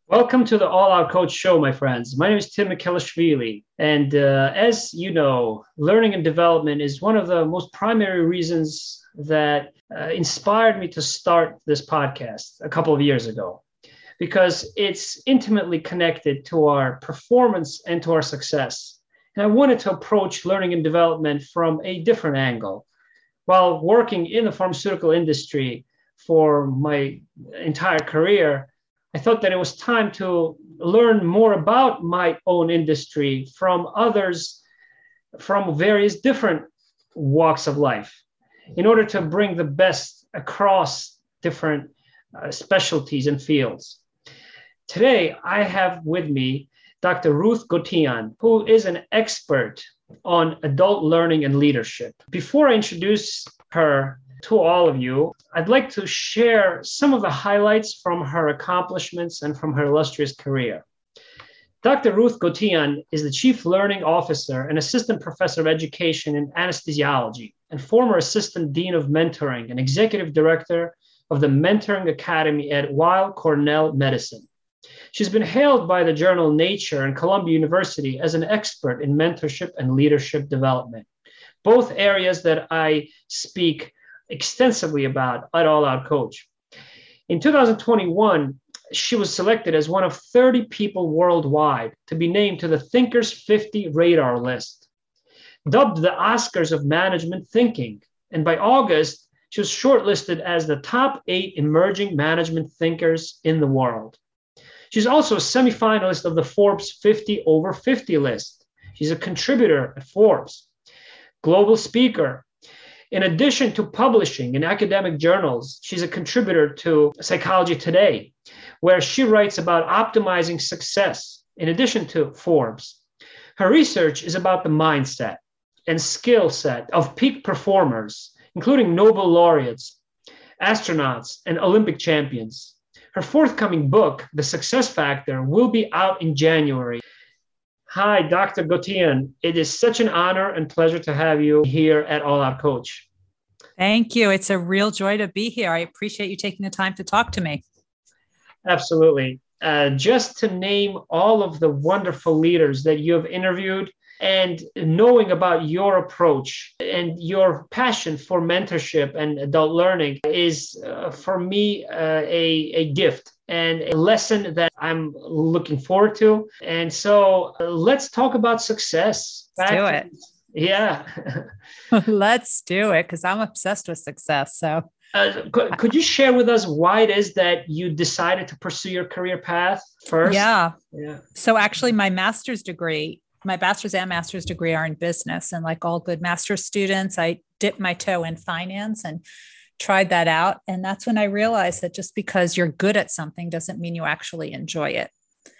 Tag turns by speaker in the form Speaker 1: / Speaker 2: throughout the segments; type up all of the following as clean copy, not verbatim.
Speaker 1: Welcome to the All Out Coach Show, my friends. My name is Tim Mikhelishvili. And as you know, learning and development is one of the most primary reasons that inspired me to start this podcast a couple of years ago, because it's intimately connected to our performance and to our success. And I wanted to approach learning and development from a different angle. While working in the pharmaceutical industry for my entire career, I thought that it was time to learn more about my own industry from others from various different walks of life in order to bring the best across different specialties and fields. Today, I have with me Dr. Ruth Gotian, who is an expert on adult learning and leadership. Before I introduce her to all of you, I'd like to share some of the highlights from her accomplishments and from her illustrious career. Dr. Ruth Gotian is the Chief Learning Officer and Assistant Professor of Education in Anesthesiology and former Assistant Dean of Mentoring and Executive Director of the Mentoring Academy at Weill Cornell Medicine. She's been hailed by the journal Nature and Columbia University as an expert in mentorship and leadership development, both areas that I speak extensively about at All Out Coach. In 2021, she was selected as one of 30 people worldwide to be named to the Thinkers 50 radar list, dubbed the Oscars of Management Thinking. And by August, she was shortlisted as the top 8 emerging management thinkers in the world. She's also a semifinalist of the Forbes 50 over 50 list. She's a contributor at Forbes, global speaker. In addition to publishing in academic journals, she's a contributor to Psychology Today, where she writes about optimizing success in addition to Forbes. Her research is about the mindset and skill set of peak performers, including Nobel laureates, astronauts, and Olympic champions. Her forthcoming book, The Success Factor, will be out in January. Hi, Dr. Gotian. It is such an honor and pleasure to have you here at All Out Coach.
Speaker 2: Thank you. It's a real joy to be here. I appreciate you taking the time to talk to me.
Speaker 1: Absolutely. Just to name all of the wonderful leaders that you have interviewed and knowing about your approach and your passion for mentorship and adult learning is, for me, a gift and a lesson that I'm looking forward to. And so let's talk about success.
Speaker 2: Let's do it.
Speaker 1: Yeah.
Speaker 2: Let's do it, because I'm obsessed with success. So
Speaker 1: could you share with us why it is that you decided to pursue your career path first?
Speaker 2: Yeah. So actually, my bachelor's and master's degree are in business. And like all good master's students, I dipped my toe in finance and tried that out. And that's when I realized that just because you're good at something doesn't mean you actually enjoy it.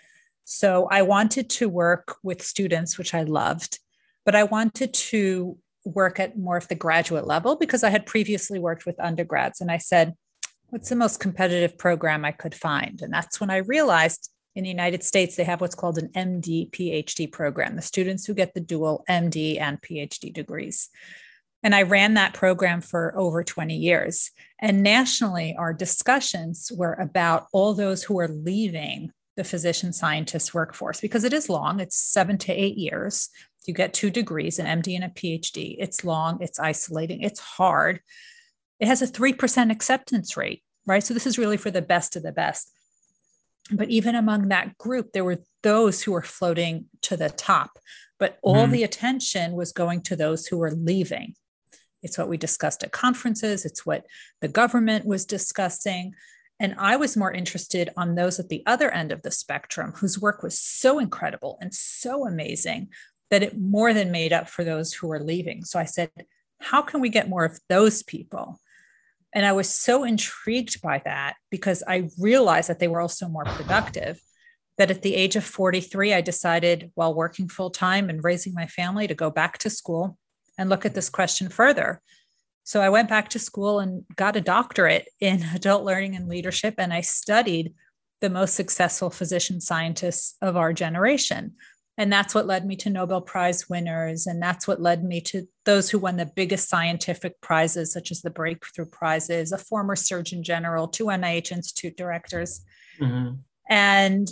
Speaker 2: So I wanted to work with students, which I loved, but I wanted to work at more of the graduate level because I had previously worked with undergrads. And I said, what's the most competitive program I could find? And that's when I realized in the United States, they have what's called an MD PhD program, the students who get the dual MD and PhD degrees. And I ran that program for over 20 years. And nationally, our discussions were about all those who are leaving the physician scientist workforce, because it is long. It's 7 to 8 years. You get 2 degrees, an MD and a PhD. It's long, it's isolating, it's hard. It has a 3% acceptance rate, right? So this is really for the best of the best. But even among that group, there were those who were floating to the top, but all the attention was going to those who were leaving. It's what we discussed at conferences. It's what the government was discussing. And I was more interested on those at the other end of the spectrum whose work was so incredible and so amazing that it more than made up for those who were leaving. So I said, how can we get more of those people? And I was so intrigued by that because I realized that they were also more productive, that at the age of 43, I decided, while working full time and raising my family, to go back to school and look at this question further. So I went back to school and got a doctorate in adult learning and leadership. And I studied the most successful physician scientists of our generation. And that's what led me to Nobel Prize winners. And that's what led me to those who won the biggest scientific prizes, such as the Breakthrough Prizes, a former Surgeon General, 2 NIH Institute directors. And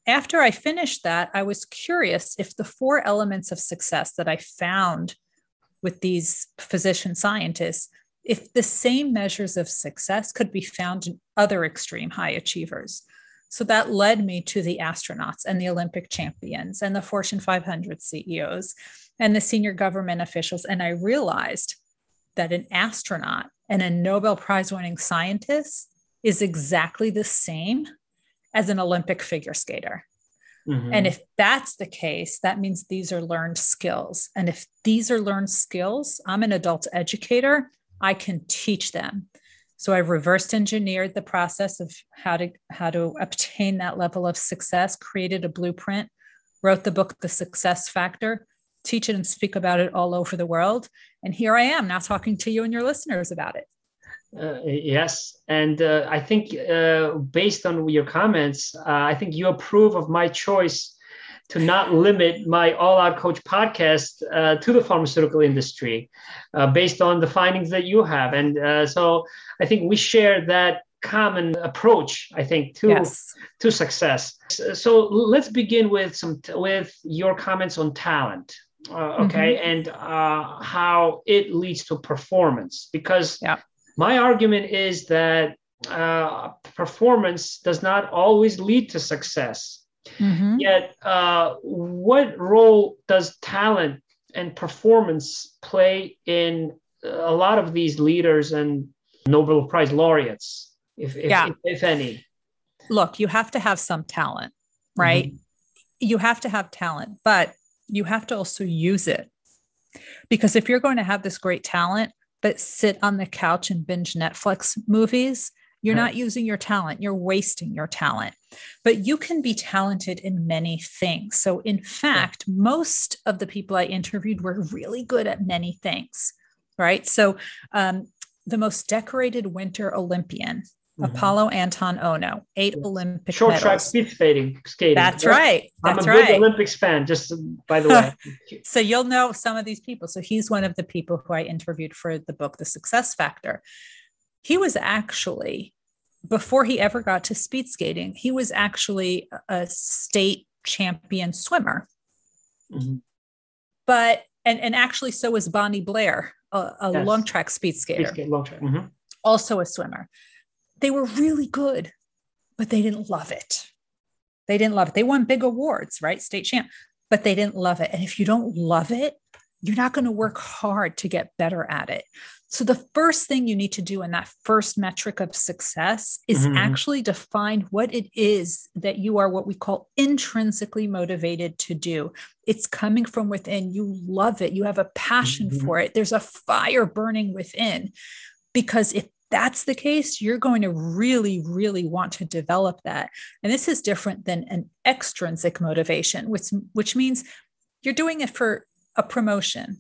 Speaker 2: after I finished that, I was curious if the 4 elements of success that I found with these physician scientists, if the same measures of success could be found in other extreme high achievers. So that led me to the astronauts and the Olympic champions and the Fortune 500 CEOs and the senior government officials. And I realized that an astronaut and a Nobel Prize winning scientist is exactly the same as an Olympic figure skater. Mm-hmm. And if that's the case, that means these are learned skills. And if these are learned skills, I'm an adult educator, I can teach them. So I reversed engineered the process of how to obtain that level of success, created a blueprint, wrote the book, The Success Factor, teach it and speak about it all over the world. And here I am now talking to you and your listeners about it.
Speaker 1: Yes. And I think based on your comments, I think you approve of my choice to not limit my All Out Coach podcast to the pharmaceutical industry based on the findings that you have. And so I think we share that common approach, I think, to success. So let's begin with your comments on talent. Okay. Mm-hmm. And how it leads to performance, because my argument is that performance does not always lead to success. Mm-hmm. Yet, what role does talent and performance play in a lot of these leaders and Nobel Prize laureates, if any?
Speaker 2: Look, you have to have some talent, right? Mm-hmm. You have to have talent, but you have to also use it. Because if you're going to have this great talent, but sit on the couch and binge Netflix movies, you're not using your talent. You're wasting your talent. But you can be talented in many things. So in fact, most of the people I interviewed were really good at many things, right? So the most decorated Winter Olympian, Apollo Anton Ono, 8 Olympic
Speaker 1: short
Speaker 2: medals.
Speaker 1: Track speed skating.
Speaker 2: That's right.
Speaker 1: I'm a big Olympics fan, just by the way.
Speaker 2: So you'll know some of these people. So he's one of the people who I interviewed for the book, The Success Factor. He was actually, before he ever got to speed skating, he was actually a state champion swimmer. Mm-hmm. But, and actually so was Bonnie Blair, a long track speed skater.
Speaker 1: Long track. Mm-hmm.
Speaker 2: Also a swimmer. They were really good, but they didn't love it. They didn't love it. They won big awards, right? State champ, but they didn't love it. And if you don't love it, you're not going to work hard to get better at it. So the first thing you need to do in that first metric of success is actually define what it is that you are, what we call intrinsically motivated to do. It's coming from within. You love it. You have a passion for it. There's a fire burning within. Because if that's the case, you're going to really, really want to develop that. And this is different than an extrinsic motivation, which means you're doing it for a promotion,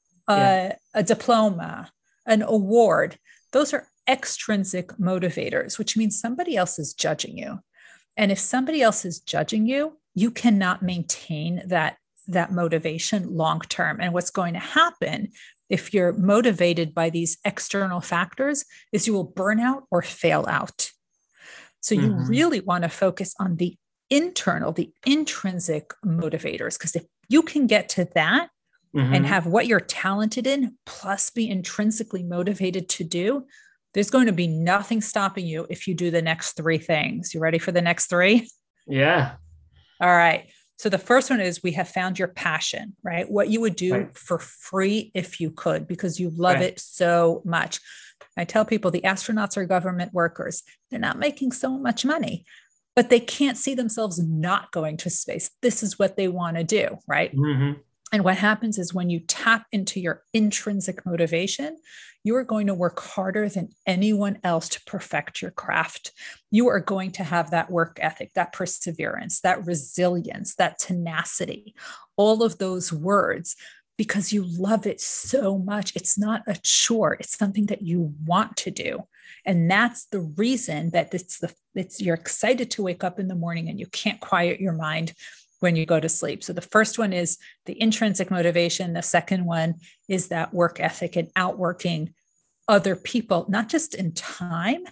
Speaker 2: a diploma, an award. Those are extrinsic motivators, which means somebody else is judging you. And if somebody else is judging you, you cannot maintain that motivation long-term. And what's going to happen if you're motivated by these external factors is you will burn out or fail out. So you really want to focus on the internal, the intrinsic motivators, because if you can get to that and have what you're talented in, plus be intrinsically motivated to do, there's going to be nothing stopping you if you do the next 3 things. You ready for the next 3?
Speaker 1: Yeah.
Speaker 2: All right. So the first one is we have found your passion, right? What you would do for free if you could, because you love it so much. I tell people the astronauts are government workers. They're not making so much money, but they can't see themselves not going to space. This is what they want to do, right? Mm-hmm. And what happens is when you tap into your intrinsic motivation, you are going to work harder than anyone else to perfect your craft. You are going to have that work ethic, that perseverance, that resilience, that tenacity, all of those words, because you love it so much. It's not a chore. It's something that you want to do. And that's the reason that you're excited to wake up in the morning and you can't quiet your mind when you go to sleep. So the first one is the intrinsic motivation. The second one is that work ethic and outworking other people, not just in time,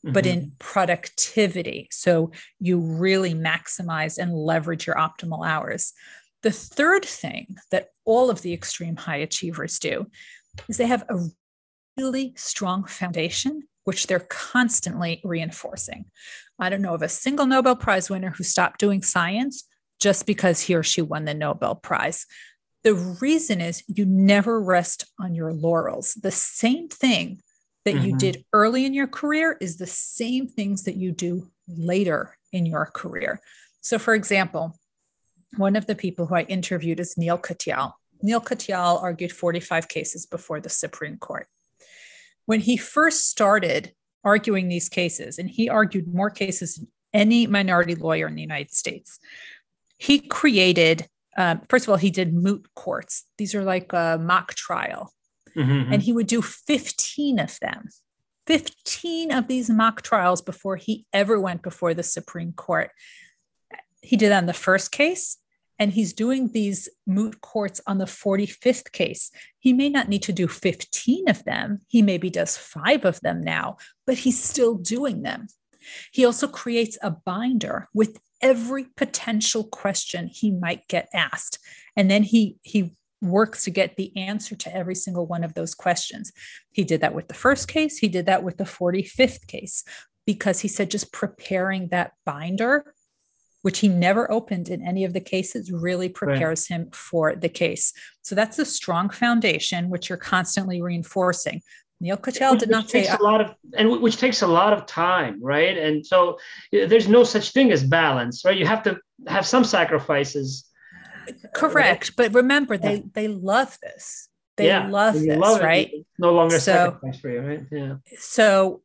Speaker 2: but in productivity. So you really maximize and leverage your optimal hours. The third thing that all of the extreme high achievers do is they have a really strong foundation, which they're constantly reinforcing. I don't know of a single Nobel Prize winner who stopped doing science just because he or she won the Nobel Prize. The reason is you never rest on your laurels. The same thing that you did early in your career is the same things that you do later in your career. So for example, one of the people who I interviewed is Neil Katyal. Neil Katyal argued 45 cases before the Supreme Court. When he first started arguing these cases, and he argued more cases than any minority lawyer in the United States, he created, first of all, he did moot courts. These are like a mock trial. And he would do 15 of them, 15 of these mock trials before he ever went before the Supreme Court. He did on the first case, and he's doing these moot courts on the 45th case. He may not need to do 15 of them. He maybe does 5 of them now, but he's still doing them. He also creates a binder with every potential question he might get asked. And then he works to get the answer to every single one of those questions. He did that with the first case. He did that with the 45th case, because he said just preparing that binder, which he never opened in any of the cases, really prepares him for the case. So that's a strong foundation, which you're constantly reinforcing. Neil Katyal did not say
Speaker 1: which takes a lot of time, right? And so there's no such thing as balance, right? You have to have some sacrifices.
Speaker 2: Correct. But remember, they love this. They love this, right?
Speaker 1: It's no longer a sacrifice for you, right? Yeah.
Speaker 2: So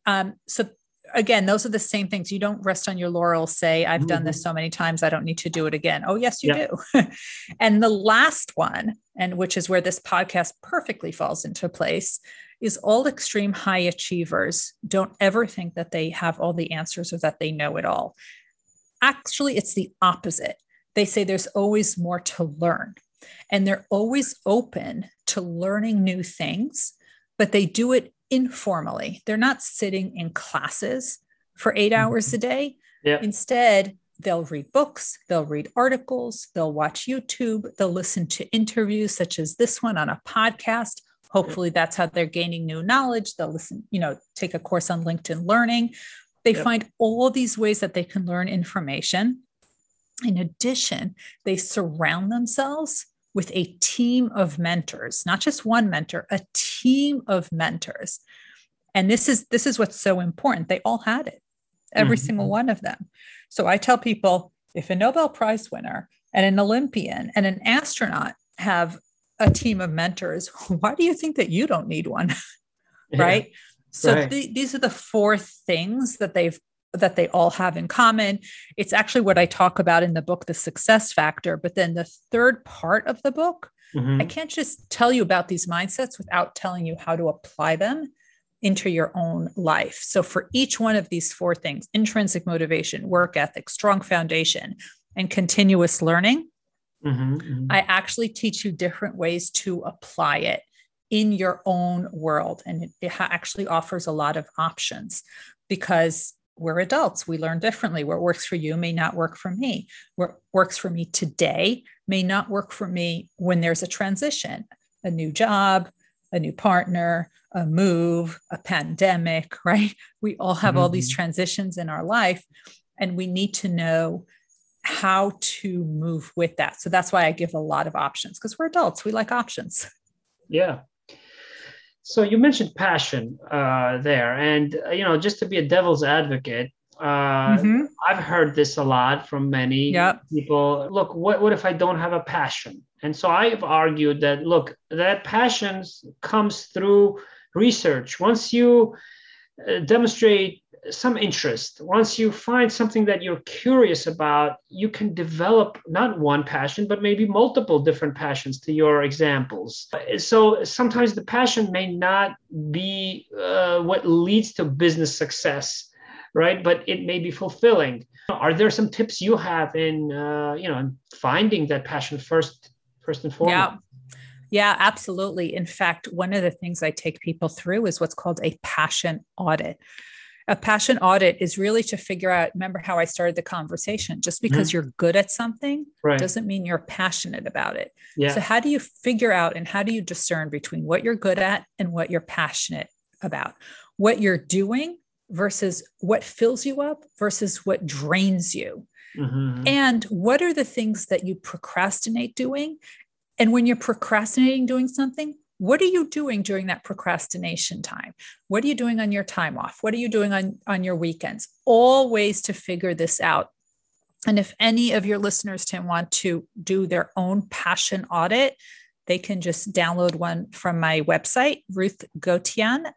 Speaker 2: again, those are the same things. You don't rest on your laurels, say, I've done this so many times, I don't need to do it again. Oh, yes, you do. And the last one, and which is where this podcast perfectly falls into place, is all extreme high achievers don't ever think that they have all the answers or that they know it all. Actually, it's the opposite. They say there's always more to learn, and they're always open to learning new things, but they do it informally. They're not sitting in classes for 8 hours a day. Instead, they'll read books, they'll read articles, they'll watch YouTube, they'll listen to interviews such as this one on a podcast. Hopefully that's how they're gaining new knowledge. They'll listen, take a course on LinkedIn Learning. They find all these ways that they can learn information. In addition, they surround themselves with a team of mentors, not just one mentor, a team of mentors. And this is what's so important. They all had it, every single one of them. So I tell people, if a Nobel Prize winner and an Olympian and an astronaut have a team of mentors, why do you think that you don't need one? Right? So these are the 4 things that they all have in common. It's actually what I talk about in the book, The Success Factor. But then the third part of the book, I can't just tell you about these mindsets without telling you how to apply them into your own life. So for each one of these 4 things, intrinsic motivation, work ethic, strong foundation, and continuous learning, I actually teach you different ways to apply it in your own world. And it actually offers a lot of options, because we're adults. We learn differently. What works for you may not work for me. What works for me today may not work for me when there's a transition, a new job, a new partner, a move, a pandemic, right? We all have all these transitions in our life, and we need to know how to move with that. So that's why I give a lot of options, because we're adults. We like options.
Speaker 1: Yeah. So you mentioned passion there, and just to be a devil's advocate, I've heard this a lot from many people. Look, what if I don't have a passion? And so I've argued that, look, that passion comes through research. Once you demonstrate some interest, once you find something that you're curious about, you can develop not one passion, but maybe multiple different passions to your examples. So sometimes the passion may not be what leads to business success, right? But it may be fulfilling. Are there some tips you have in, finding that passion first and foremost?
Speaker 2: Yeah, absolutely. In fact, one of the things I take people through is what's called a passion audit. A passion audit is really to figure out, remember how I started the conversation, just because you're good at something doesn't mean you're passionate about it.
Speaker 1: Yeah.
Speaker 2: So how do you figure out and how do you discern between what you're good at and what you're passionate about? What you're doing versus what fills you up versus what drains you. And what are the things that you procrastinate doing? And when you're procrastinating doing something, what are you doing during that procrastination time? What are you doing on your time off? What are you doing on your weekends? All ways to figure this out. And if any of your listeners, Tim, want to do their own passion audit, they can just download one from my website, Ruth Gotian,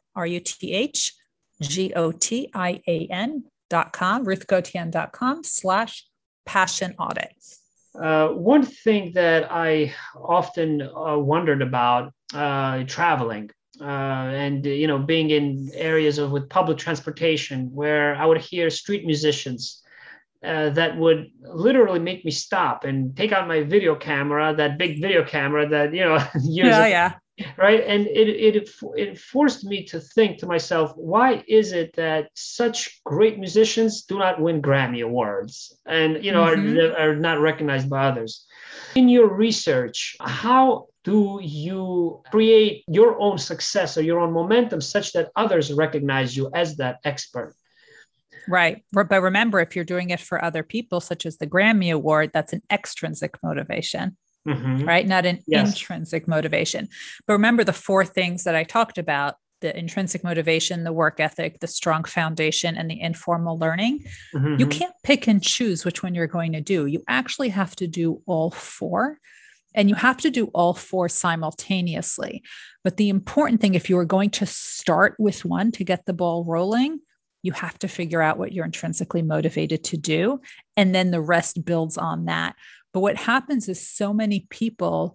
Speaker 2: RuthGotian.com, ruthgotian.com/passion audit.
Speaker 1: One thing that I often wondered about traveling and being in areas with public transportation where I would hear street musicians that would literally make me stop and take out my video camera, that big video camera that years ago, right? And it forced me to think to myself, why is it that such great musicians do not win Grammy Awards and are not recognized by others? In your research, how do you create your own success or your own momentum such that others recognize you as that expert?
Speaker 2: Right. But remember, if you're doing it for other people, such as the Grammy Award, that's an extrinsic motivation. Right? Not an intrinsic motivation. But remember the four things that I talked about: the intrinsic motivation, the work ethic, the strong foundation, and the informal learning. You can't pick and choose which one you're going to do. You actually have to do all four, and you have to do all four simultaneously. But the important thing, if you are going to start with one to get the ball rolling, you have to figure out what you're intrinsically motivated to do. And then the rest builds on that. But what happens is so many people,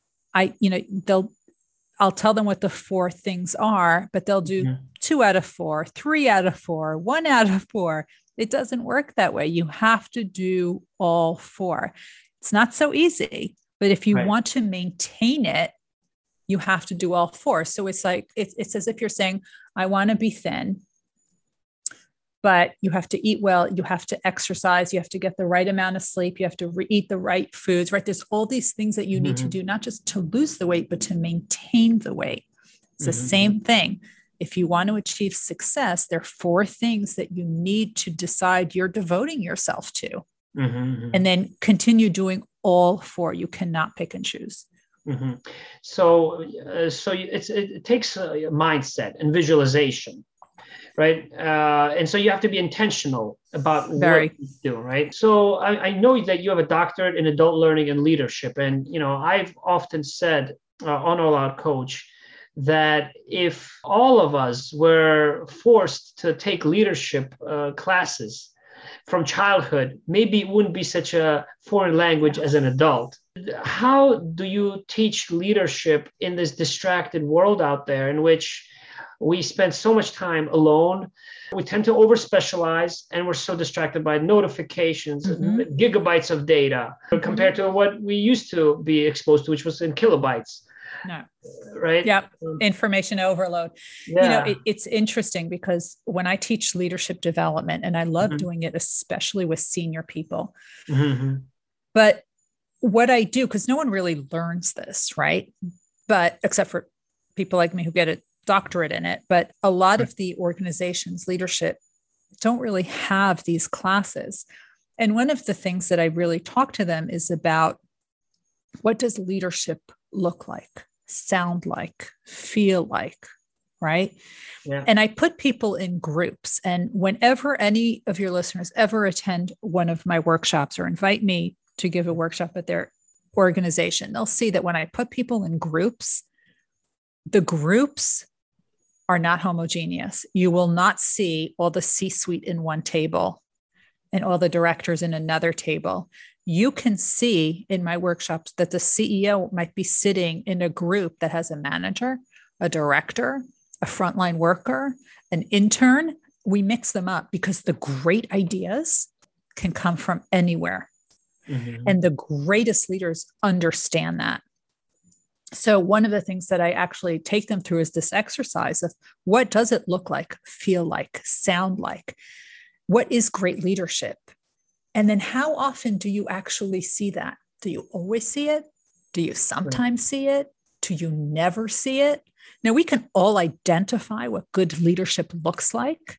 Speaker 2: I'll tell them what the four things are, but they'll do 2 out of 4, 3 out of 4, 1 out of 4. It doesn't work that way. You have to do all four. It's not so easy, but if you want to maintain it, you have to do all four. So it's like, it's as if you're saying, I want to be thin, but you have to eat well, you have to exercise, you have to get the right amount of sleep, you have to eat the right foods, right? There's all these things that you need to do, not just to lose the weight, but to maintain the weight. It's the same thing. If you want to achieve success, there are 4 things that you need to decide you're devoting yourself to. And then continue doing all 4. You cannot pick and choose.
Speaker 1: So it takes a mindset and visualization. Right. And so you have to be intentional about what you do. Right. So I know that you have a doctorate in adult learning and leadership. And, I've often said on All Out Coach that if all of us were forced to take leadership classes from childhood, maybe it wouldn't be such a foreign language as an adult. How do you teach leadership in this distracted world out there in which we spend so much time alone? We tend to over-specialize, and we're so distracted by notifications, gigabytes of data, compared to what we used to be exposed to, which was in kilobytes.
Speaker 2: No.
Speaker 1: Right?
Speaker 2: Yeah. Information overload. Yeah. It's interesting because when I teach leadership development, and I love doing it, especially with senior people, but what I do, because no one really learns this, right? But except for people like me who get a doctorate in it, but a lot of the organizations, leadership, don't really have these classes. And one of the things that I really talk to them is about, what does leadership look like, sound like, feel like, right? Yeah. And I put people in groups. And whenever any of your listeners ever attend one of my workshops or invite me to give a workshop at their organization, they'll see that when I put people in groups, the groups are not homogeneous. You will not see all the C-suite in one table and all the directors in another table. You can see in my workshops that the CEO might be sitting in a group that has a manager, a director, a frontline worker, an intern. We mix them up because the great ideas can come from anywhere. And the greatest leaders understand that. So one of the things that I actually take them through is this exercise of what does it look like, feel like, sound like? What is great leadership? And then how often do you actually see that? Do you always see it? Do you sometimes see it? Do you never see it? Now, we can all identify what good leadership looks like,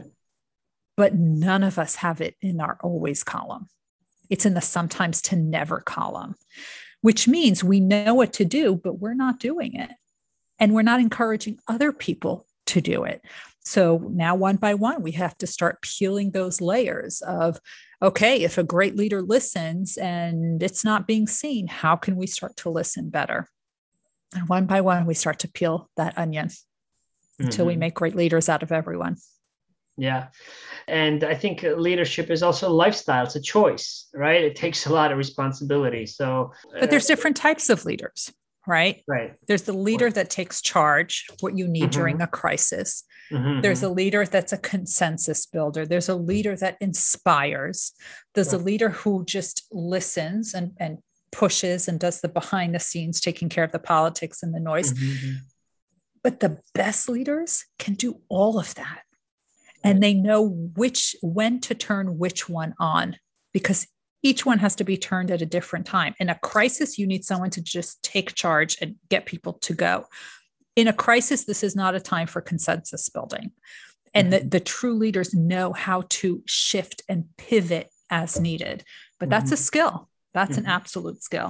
Speaker 2: but none of us have it in our always column. It's in the sometimes to never column, which means we know what to do, but we're not doing it. And we're not encouraging other people to do it. So now one by one, we have to start peeling those layers of, okay, if a great leader listens and it's not being seen, how can we start to listen better? And one by one, we start to peel that onion until we make great leaders out of everyone.
Speaker 1: Yeah. And I think leadership is also a lifestyle. It's a choice, right? It takes a lot of responsibility. So,
Speaker 2: but there's different types of leaders, right?
Speaker 1: Right.
Speaker 2: There's the leader that takes charge, what you need during a crisis. There's a leader that's a consensus builder. There's a leader that inspires. There's a leader who just listens and pushes and does the behind the scenes, taking care of the politics and the noise. But the best leaders can do all of that. And they know when to turn which one on, because each one has to be turned at a different time. In a crisis, you need someone to just take charge and get people to go. In a crisis, this is not a time for consensus building. And the true leaders know how to shift and pivot as needed. But that's a skill. That's an absolute skill.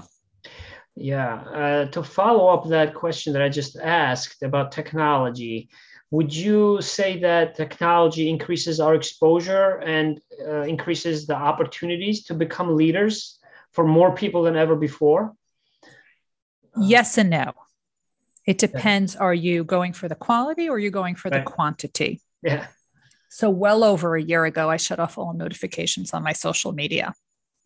Speaker 1: Yeah. To follow up that question that I just asked about technology, would you say that technology increases our exposure and increases the opportunities to become leaders for more people than ever before?
Speaker 2: Yes and no. It depends. Are you going for the quality or are you going for the quantity?
Speaker 1: Yeah.
Speaker 2: So well over a year ago, I shut off all notifications on my social media.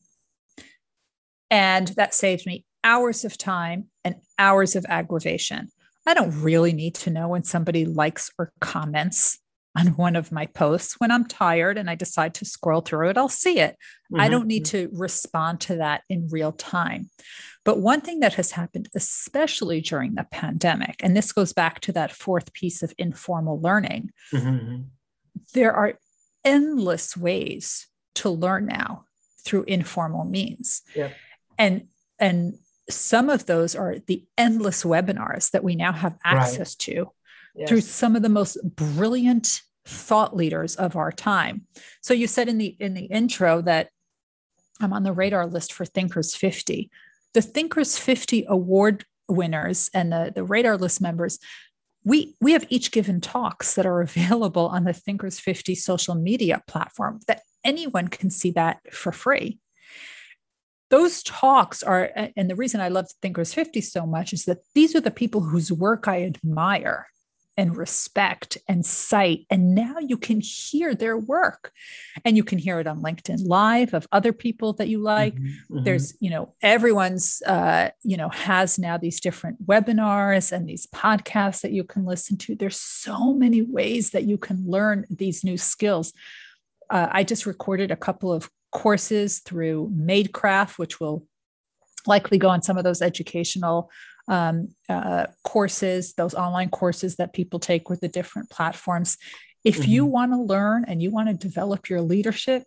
Speaker 2: And that saved me hours of time and hours of aggravation. I don't really need to know when somebody likes or comments on one of my posts. When I'm tired and I decide to scroll through it, I'll see it. I don't need to respond to that in real time. But one thing that has happened, especially during the pandemic, and this goes back to that fourth piece of informal learning, there are endless ways to learn now through informal means. And some of those are the endless webinars that we now have access to through some of the most brilliant thought leaders of our time. So you said in the intro that I'm on the radar list for Thinkers 50. The Thinkers 50 award winners and the radar list members, we have each given talks that are available on the Thinkers 50 social media platform that anyone can see that for free. Those talks are, and the reason I love Thinkers 50 so much is that these are the people whose work I admire and respect and cite. And now you can hear their work and you can hear it on LinkedIn Live of other people that you like. There's, everyone's, has now these different webinars and these podcasts that you can listen to. There's so many ways that you can learn these new skills. I just recorded a couple of courses through Madecraft, which will likely go on some of those educational courses, those online courses that people take with the different platforms. If you want to learn and you want to develop your leadership,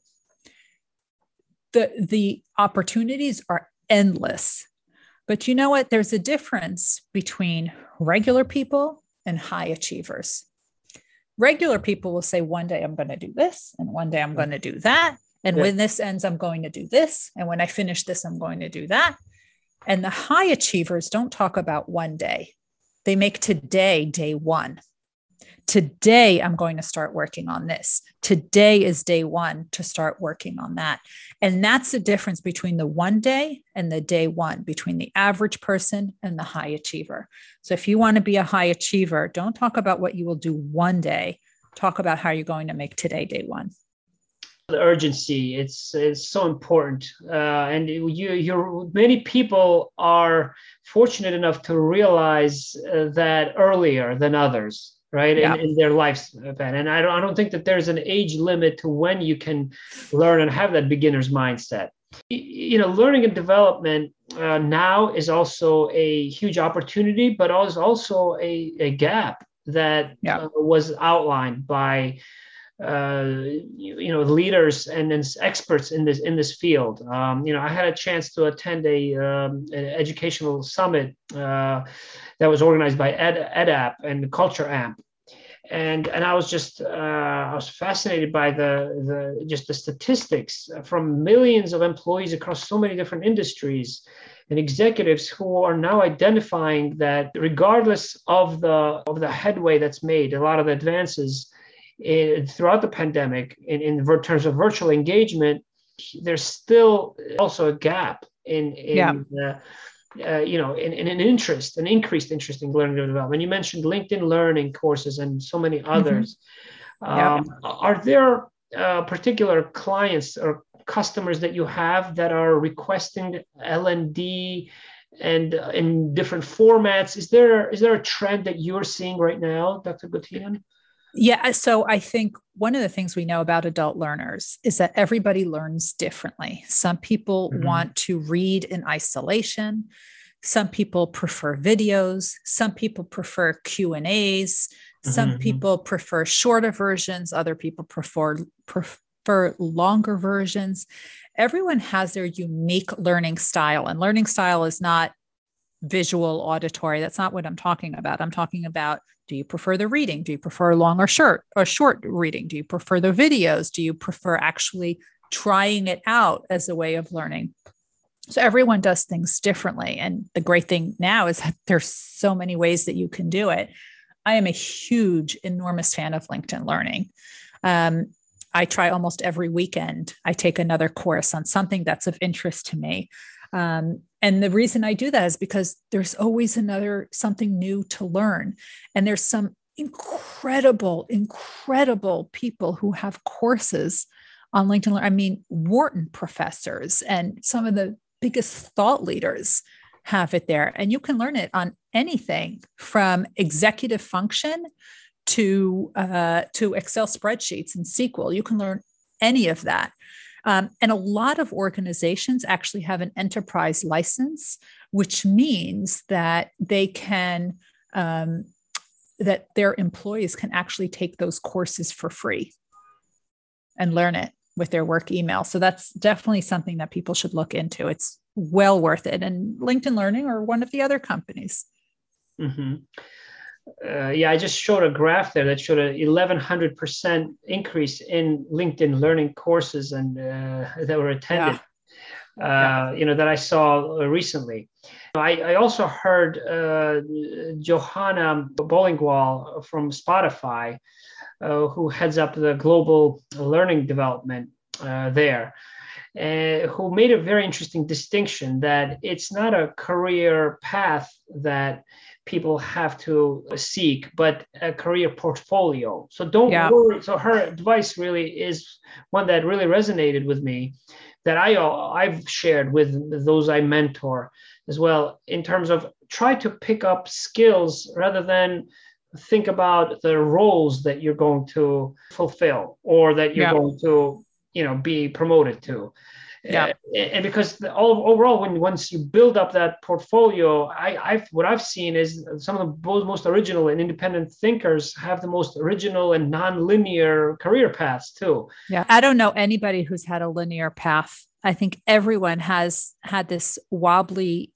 Speaker 2: the opportunities are endless. But you know what? There's a difference between regular people and high achievers. Regular people will say, one day I'm going to do this, and one day I'm going to do that. And when this ends, I'm going to do this. And when I finish this, I'm going to do that. And the high achievers don't talk about one day. They make today day one. Today, I'm going to start working on this. Today is day one to start working on that. And that's the difference between the one day and the day one, between the average person and the high achiever. So if you want to be a high achiever, don't talk about what you will do one day. Talk about how you're going to make today day one.
Speaker 1: The urgency, it's so important, and many people are fortunate enough to realize that earlier than others, right? In their lifespan. And I don't think that there's an age limit to when you can learn and have that beginner's mindset. Learning and development now is also a huge opportunity, but is also a gap that was outlined by leaders and experts in this field. I had a chance to attend an educational summit that was organized by EdApp and Culture Amp, and I was just I was fascinated by the statistics from millions of employees across so many different industries and executives who are now identifying that regardless of the headway that's made, a lot of the advances throughout the pandemic in terms of virtual engagement, there's still also a gap in an increased interest in learning and development. You mentioned LinkedIn Learning courses and so many others. Are there particular clients or customers that you have that are requesting L&D and in different formats? Is there a trend that you're seeing right now, Dr. Gutian?
Speaker 2: Yeah. So I think one of the things we know about adult learners is that everybody learns differently. Some people want to read in isolation. Some people prefer videos. Some people prefer Q&As. Some people prefer shorter versions. Other people prefer longer versions. Everyone has their unique learning style, and learning style is not visual, auditory. That's not what I'm talking about. I'm talking about, do you prefer the reading? Do you prefer long or short reading? Do you prefer the videos? Do you prefer actually trying it out as a way of learning? So everyone does things differently. And the great thing now is that there's so many ways that you can do it. I am a huge, enormous fan of LinkedIn Learning. I try almost every weekend. I take another course on something that's of interest to me. And the reason I do that is because there's always something new to learn. And there's some incredible people who have courses on LinkedIn. I mean, Wharton professors and some of the biggest thought leaders have it there. And you can learn it on anything from executive function to Excel spreadsheets and SQL. You can learn any of that. And a lot of organizations actually have an enterprise license, which means that they can, that their employees can actually take those courses for free and learn it with their work email. So that's definitely something that people should look into. It's well worth it. And LinkedIn Learning or one of the other companies.
Speaker 1: I just showed a graph there that showed a 1,100% increase in LinkedIn Learning courses and that were attended. That I saw recently. I also heard Johanna Bollingwall from Spotify, who heads up the global learning development there, who made a very interesting distinction that it's not a career path that people have to seek, but a career portfolio. So don't worry. So her advice really is one that really resonated with me, that I've shared with those I mentor as well, in terms of try to pick up skills rather than think about the roles that you're going to fulfill or that you're going to, be promoted to. And because overall, once you build up that portfolio, what I've seen is some of the most original and independent thinkers have the most original and non-linear career paths too.
Speaker 2: Yeah, I don't know anybody who's had a linear path. I think everyone has had this wobbly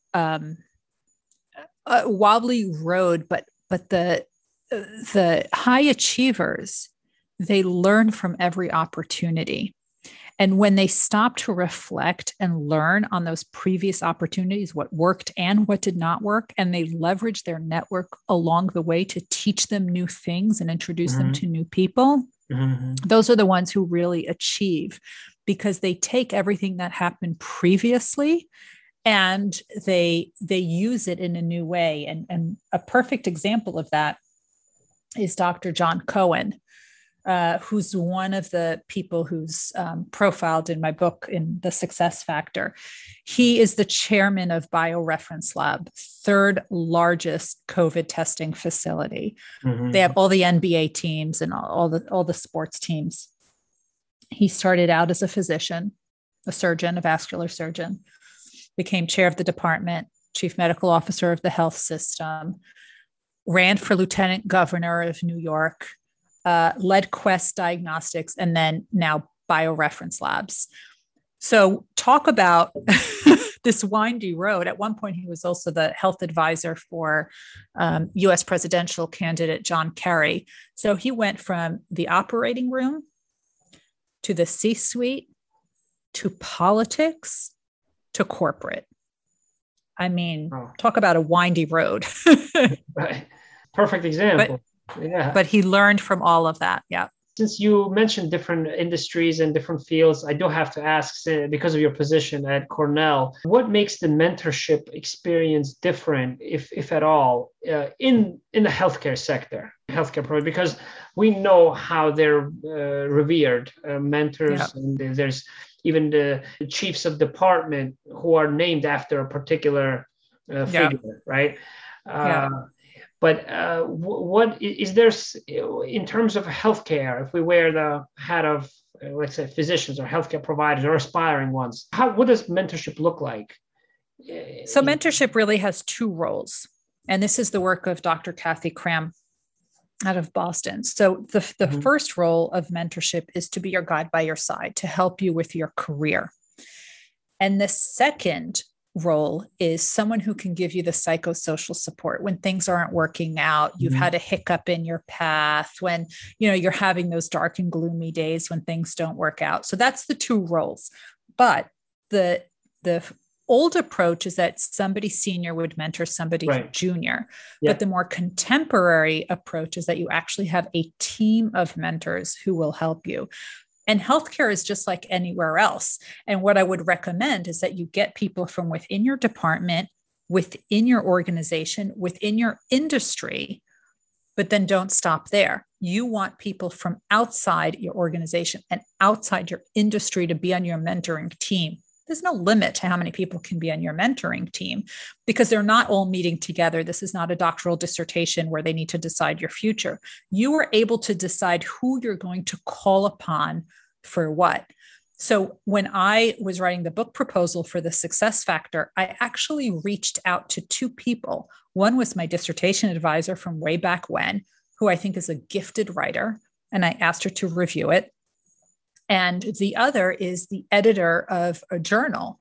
Speaker 2: road, but the high achievers, they learn from every opportunity. And when they stop to reflect and learn on those previous opportunities, what worked and what did not work, and they leverage their network along the way to teach them new things and introduce them to new people, those are the ones who really achieve, because they take everything that happened previously and they use it in a new way. And a perfect example of that is Dr. John Cohen, who's one of the people who's profiled in my book in The Success Factor. He is the chairman of BioReference Lab, third largest COVID testing facility. They have all the NBA teams and all the sports teams. He started out as a physician. a surgeon, a vascular surgeon, became chair of the department, chief medical officer of the health system, ran for lieutenant governor of New York, led Quest Diagnostics, and then now BioReference Labs. So talk about this windy road. At one point, he was also the health advisor for US presidential candidate John Kerry. So he went from the operating room to the C-suite to politics to corporate. I mean, talk about a windy road.
Speaker 1: Right. Perfect example.
Speaker 2: But he learned from all of that. Yeah.
Speaker 1: Since you mentioned different industries and different fields, I do have to ask, because of your position at Cornell, what makes the mentorship experience different, if at all, in the healthcare sector, healthcare program? Because we know how they're revered mentors, yeah. And there's even the chiefs of department who are named after a particular figure, yeah. Right?
Speaker 2: Yeah.
Speaker 1: But what is there in terms of healthcare? If we wear the hat of, let's say, physicians or healthcare providers or aspiring ones, what does mentorship look like?
Speaker 2: So mentorship really has two roles. And this is the work of Dr. Kathy Cram out of Boston. So the mm-hmm. first role of mentorship is to be your guide by your side, to help you with your career. And the second role is someone who can give you the psychosocial support when things aren't working out, you've mm-hmm. had a hiccup in your path, when you're having those dark and gloomy days when things don't work out. So that's the two roles. But the old approach is that somebody senior would mentor somebody right. junior. Yeah. But the more contemporary approach is that you actually have a team of mentors who will help you. And healthcare is just like anywhere else. And what I would recommend is that you get people from within your department, within your organization, within your industry, but then don't stop there. You want people from outside your organization and outside your industry to be on your mentoring team. There's no limit to how many people can be on your mentoring team because they're not all meeting together. This is not a doctoral dissertation where they need to decide your future. You are able to decide who you're going to call upon for what. So when I was writing the book proposal for The Success Factor, I actually reached out to two people. One was my dissertation advisor from way back when, who I think is a gifted writer, and I asked her to review it. And the other is the editor of a journal,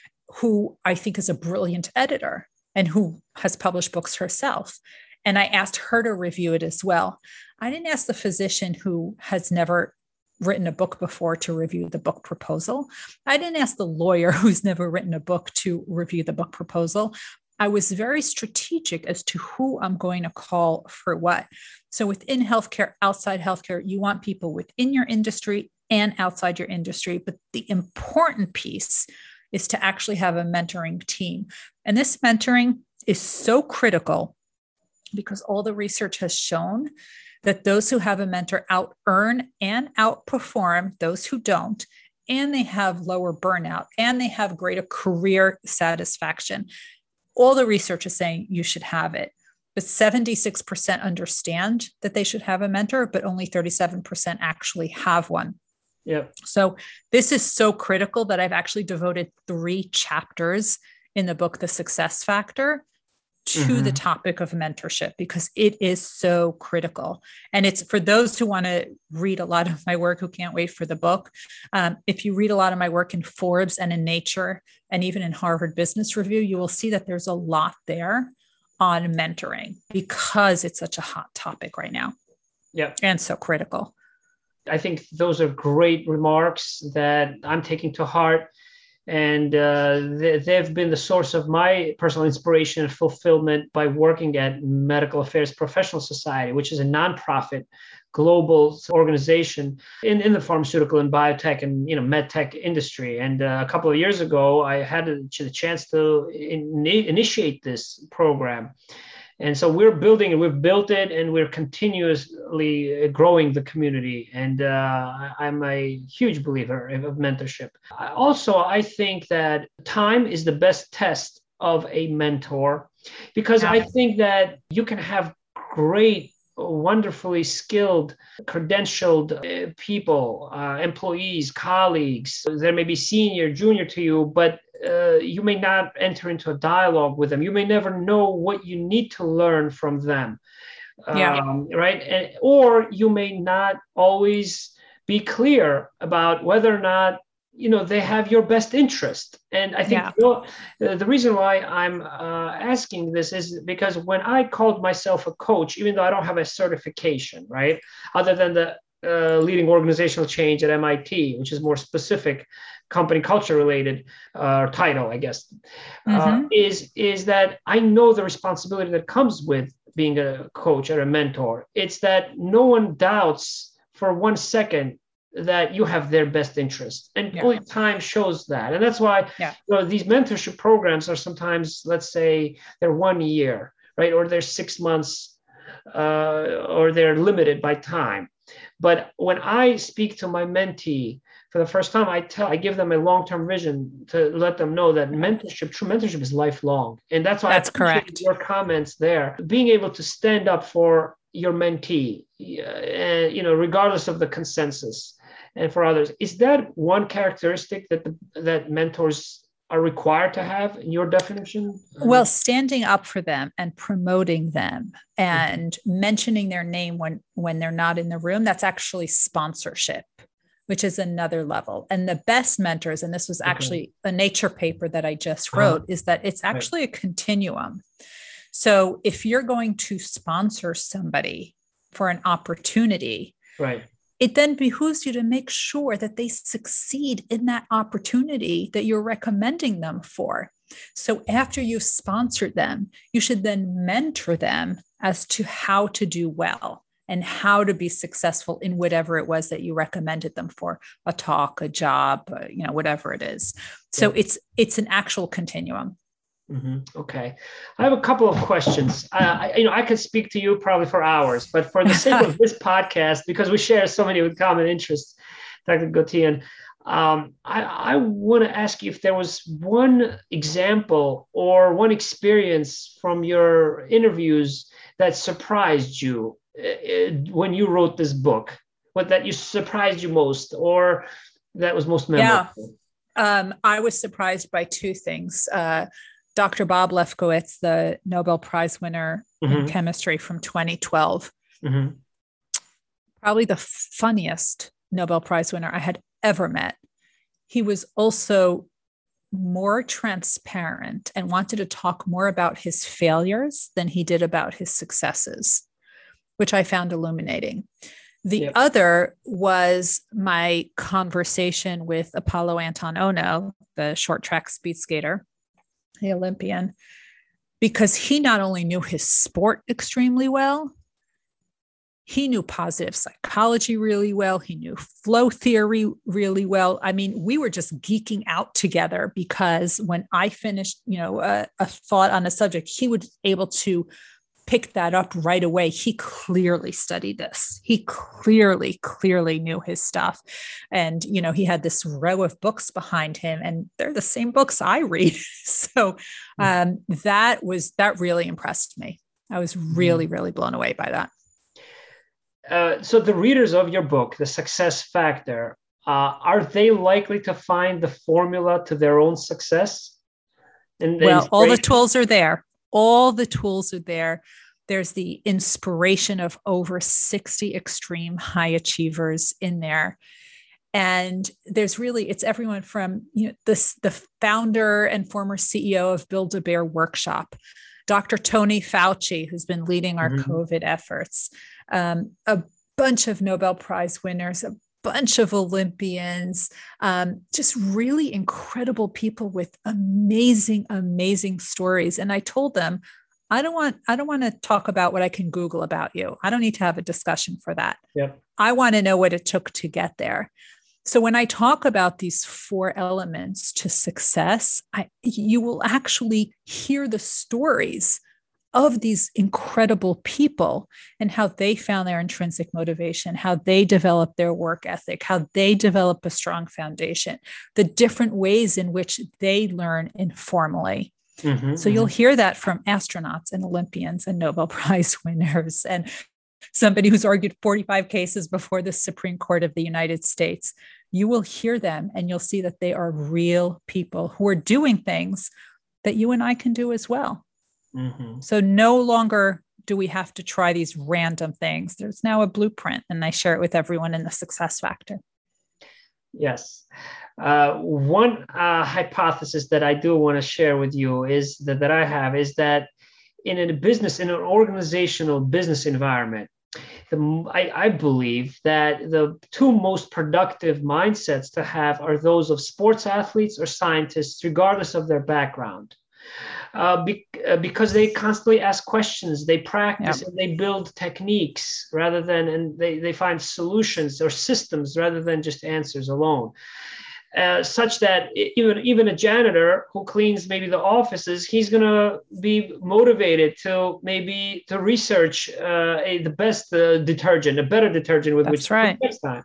Speaker 2: who I think is a brilliant editor and who has published books herself. And I asked her to review it as well. I didn't ask the physician who has never written a book before to review the book proposal. I didn't ask the lawyer who's never written a book to review the book proposal. I was very strategic as to who I'm going to call for what. So within healthcare, outside healthcare, you want people within your industry and outside your industry. But the important piece is to actually have a mentoring team. And this mentoring is so critical because all the research has shown that those who have a mentor out-earn and outperform those who don't, and they have lower burnout, and they have greater career satisfaction. All the research is saying you should have it. But 76% understand that they should have a mentor, but only 37% actually have one.
Speaker 1: Yeah.
Speaker 2: So this is so critical that I've actually devoted 3 chapters in the book, The Success Factor, to mm-hmm. the topic of mentorship, because it is so critical. And it's for those who want to read a lot of my work, who can't wait for the book. If you read a lot of my work in Forbes and in Nature, and even in Harvard Business Review, you will see that there's a lot there on mentoring because it's such a hot topic right now.
Speaker 1: Yeah.
Speaker 2: And so critical.
Speaker 1: I think those are great remarks that I'm taking to heart. And they've been the source of my personal inspiration and fulfillment by working at Medical Affairs Professional Society, which is a nonprofit global organization in the pharmaceutical and biotech and medtech industry. And a couple of years ago, I had the chance to initiate this program. And so we're building it, we've built it, and we're continuously growing the community. And I'm a huge believer of mentorship. I think that time is the best test of a mentor, because I think that you can have great wonderfully skilled, credentialed people, employees, colleagues. They may be senior, junior to you, but you may not enter into a dialogue with them. You may never know what you need to learn from them.
Speaker 2: Yeah.
Speaker 1: Right. Or you may not always be clear about whether or not they have your best interest. And I think the reason why I'm asking this is because when I called myself a coach, even though I don't have a certification, right, other than the leading organizational change at MIT, which is more specific company culture related title, I guess, is that I know the responsibility that comes with being a coach or a mentor. It's that no one doubts for 1 second that you have their best interest, and only time shows that. And that's why these mentorship programs are sometimes, let's say, they're 1 year, right, or they're 6 months, or they're limited by time. But when I speak to my mentee for the first time, I give them a long-term vision to let them know that true mentorship is lifelong. And that's why
Speaker 2: that's correct.
Speaker 1: Your comments there, being able to stand up for your mentee, regardless of the consensus, and for others. Is that one characteristic that mentors are required to have in your definition?
Speaker 2: Well, standing up for them and promoting them and mentioning their name when they're not in the room, that's actually sponsorship, which is another level. And the best mentors, and this was actually a Nature paper that I just wrote, is that it's actually a continuum. So if you're going to sponsor somebody for an opportunity, it then behooves you to make sure that they succeed in that opportunity that you're recommending them for. So after you've sponsored them, you should then mentor them as to how to do well and how to be successful in whatever it was that you recommended them for, a talk, a job, whatever it is. So it's an actual continuum.
Speaker 1: Okay. I have a couple of questions. I could speak to you probably for hours, but for the sake of this podcast, because we share so many common interests, Dr. Gotian, I want to ask you if there was one example or one experience from your interviews that surprised you when you wrote this book, what that you surprised you most, or that was most memorable.
Speaker 2: I was surprised by two things. Dr. Bob Lefkowitz, the Nobel Prize winner in chemistry from 2012, probably the funniest Nobel Prize winner I had ever met. He was also more transparent and wanted to talk more about his failures than he did about his successes, which I found illuminating. The other was my conversation with Apolo Anton Ohno, the short track speed skater, the Olympian, because he not only knew his sport extremely well, he knew positive psychology really well. He knew flow theory really well. I mean, we were just geeking out together because when I finished, a thought on a subject, he was able to pick that up right away. He clearly studied this. He clearly knew his stuff. And, he had this row of books behind him, and they're the same books I read. So that really impressed me. I was really, really blown away by that.
Speaker 1: So the readers of your book, The Success Factor, are they likely to find the formula to their own success?
Speaker 2: All the tools are there. All the tools are there. There's the inspiration of over 60 extreme high achievers in there. And there's it's everyone from the founder and former CEO of Build-A-Bear Workshop, Dr. Tony Fauci, who's been leading our COVID efforts, a bunch of Nobel Prize winners, a bunch of Olympians, just really incredible people with amazing stories. And I told them, I don't want to talk about what I can Google about you. I don't need to have a discussion for that. I want to know what it took to get there. So when I talk about these 4 elements to success, you will actually hear the stories of these incredible people and how they found their intrinsic motivation, how they developed their work ethic, how they develop a strong foundation, the different ways in which they learn informally. So you'll hear that from astronauts and Olympians and Nobel Prize winners and somebody who's argued 45 cases before the Supreme Court of the United States. You will hear them and you'll see that they are real people who are doing things that you and I can do as well. Mm-hmm. So no longer do we have to try these random things. There's now a blueprint, and I share it with everyone in the Success Factor.
Speaker 1: Yes. One hypothesis that I do want to share with you is that I have is that in an organizational business environment, I believe that the two most productive mindsets to have are those of sports athletes or scientists, regardless of their background. Because they constantly ask questions, they practice, and they build techniques and they find solutions or systems rather than just answers alone. Such that even a janitor who cleans maybe the offices, he's going to be motivated to research the best detergent, a better detergent with which to clean next time.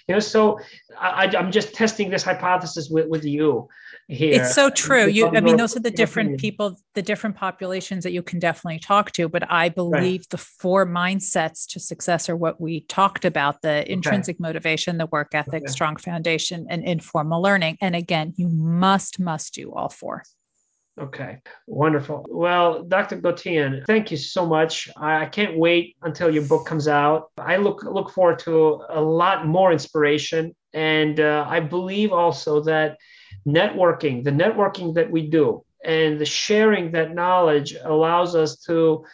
Speaker 1: So I'm just testing this hypothesis with you here.
Speaker 2: It's so true. Those are the different people, the different populations that you can definitely talk to. But I believe the four mindsets to success are what we talked about: the intrinsic motivation, the work ethic, strong foundation, and informal learning. And again, you must do all four.
Speaker 1: Okay, wonderful. Well, Dr. Gotian, thank you so much. I can't wait until your book comes out. I look forward to a lot more inspiration. And I believe also that the networking that we do and the sharing that knowledge allows us to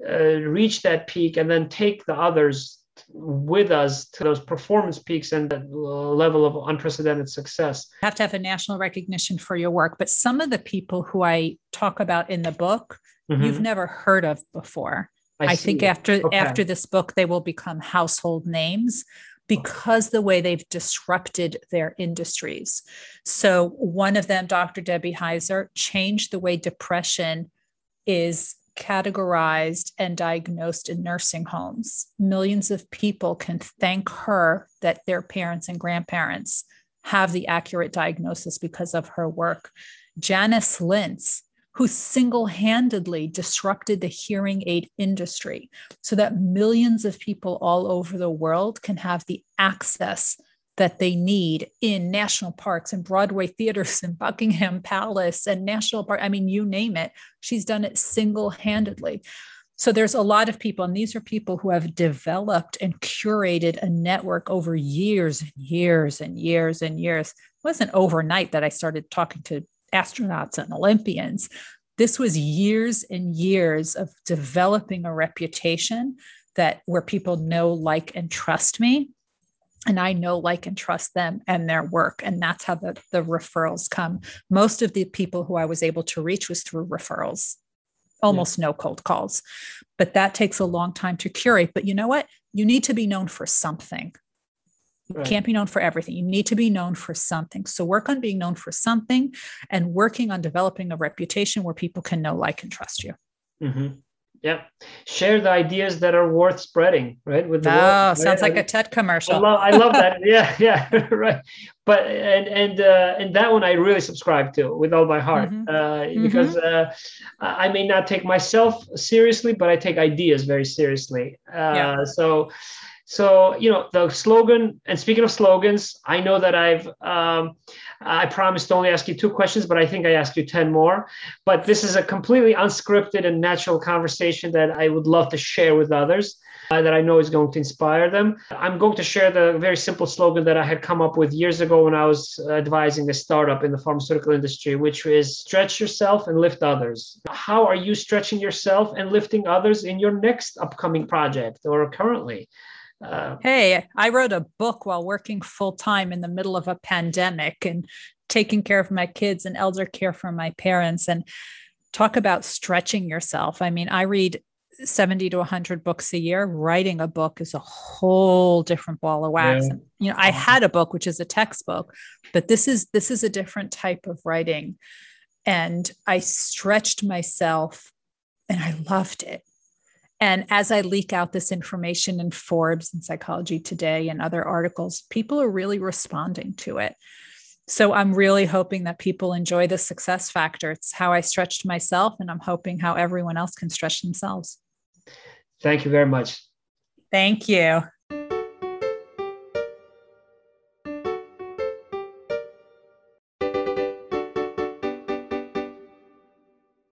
Speaker 1: reach that peak and then take the others with us to those performance peaks and that level of unprecedented success.
Speaker 2: You have to have a national recognition for your work, but some of the people who I talk about in the book, you've never heard of before. I think after this book, they will become household names because the way they've disrupted their industries. So one of them, Dr. Debbie Heiser, changed the way depression is categorized and diagnosed in nursing homes. Millions of people can thank her that their parents and grandparents have the accurate diagnosis because of her work. Janice Lintz, who single-handedly disrupted the hearing aid industry so that millions of people all over the world can have the access that they need in national parks and Broadway theaters and Buckingham Palace and national park. I mean, you name it. She's done it single-handedly. So there's a lot of people, and these are people who have developed and curated a network over years and years and years and years. It wasn't overnight that I started talking to astronauts and Olympians. This was years and years of developing a reputation where people know, like, and trust me. And I know, like, and trust them and their work. And that's how the referrals come. Most of the people who I was able to reach was through referrals, almost no cold calls. But that takes a long time to curate. But you know what? You need to be known for something. You can't be known for everything. You need to be known for something. So work on being known for something and working on developing a reputation where people can know, like, and trust you.
Speaker 1: Mm-hmm. Yeah. Share the ideas that are worth spreading, right?
Speaker 2: Sounds like a TED commercial.
Speaker 1: I love that. Yeah, right. But and that one I really subscribe to with all my heart, because I may not take myself seriously, but I take ideas very seriously. So, the slogan, and speaking of slogans, I know that I promised to only ask you 2 questions, but I think I asked you 10 more. But this is a completely unscripted and natural conversation that I would love to share with others, that I know is going to inspire them. I'm going to share the very simple slogan that I had come up with years ago when I was advising a startup in the pharmaceutical industry, which is stretch yourself and lift others. How are you stretching yourself and lifting others in your next upcoming project or currently?
Speaker 2: Hey, I wrote a book while working full-time in the middle of a pandemic and taking care of my kids and elder care for my parents, and talk about stretching yourself. I mean, I read 70 to 100 books a year. Writing a book is a whole different ball of wax.
Speaker 1: Yeah.
Speaker 2: And, I had a book, which is a textbook, but this is a different type of writing. And I stretched myself and I loved it. And as I leak out this information in Forbes and Psychology Today and other articles, people are really responding to it. So I'm really hoping that people enjoy the success factor. It's how I stretched myself, and I'm hoping how everyone else can stretch themselves.
Speaker 1: Thank you very much.
Speaker 2: Thank you.